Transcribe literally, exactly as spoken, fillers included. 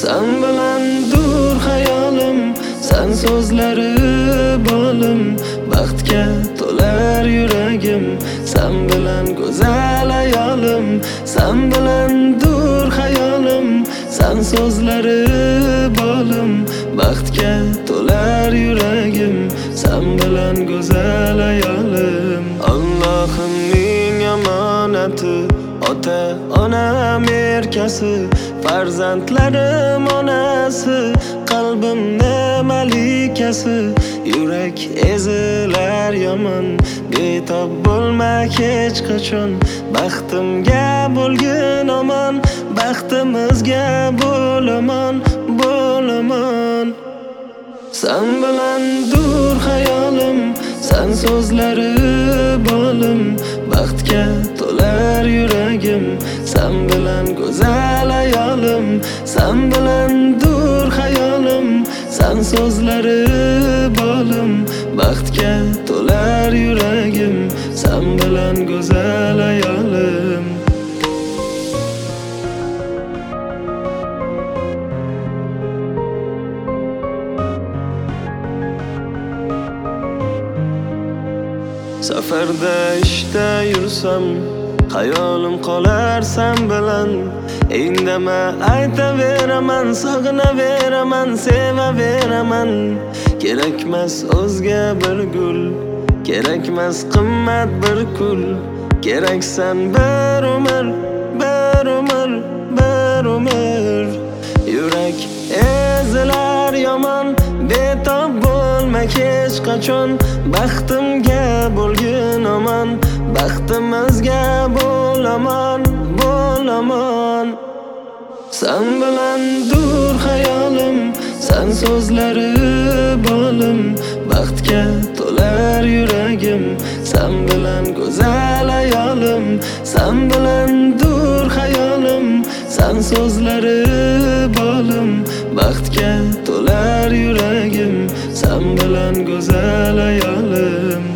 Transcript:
Sen bilan dur hayolim, sen so'zlari bolim, baxtga to'lar yuragim, sen bilan go'zal ayolim. Sen bilan dur hayolim, sen so'zlari bolim, baxtga to'lar yuragim, sen bilan go'zal ayolim. Allohimning omonati, ota onam erkasi, farzandlarim onasi, qalbimni malikasi. Yurak ezilar yomon, betob bo'lma hech qachon, baxtimga bo'lgin omon, baxtimizga bo'laman, bo'laman. Sen bilan dur hayolim, sen so'zlari bolim, baxtga to'lar yuragim, sen bilan go'zal ayolim. Sen bilan dur hayolim, sen so'zlari bolim, baxtga to'lar yuragim, sen bilan go'zal ayolim. Safarda ishda yursam, hayolim qolar sen bilan. Indama aytaveraman, sog'inaveraman, sevaveraman. Kerakmas o'zga bir gul, kerakmas qimmat bir kul, keraksan bir umr, bir umr, bir umr. Yurak ezilar yomon, betob bo'lma hech qachon, baxtimga bo'lgin omon, baxtimizga bo'laman, bo'laman. Sen bilan dur hayolim, sen so'zlari bolim, baxtga to'lar yuragim, sen bilan go'zal ayolim. Sen bilan dur hayolim, sen so'zlari bolim, baxtga to'lar yuragim, sen bilan go'zal ayolim.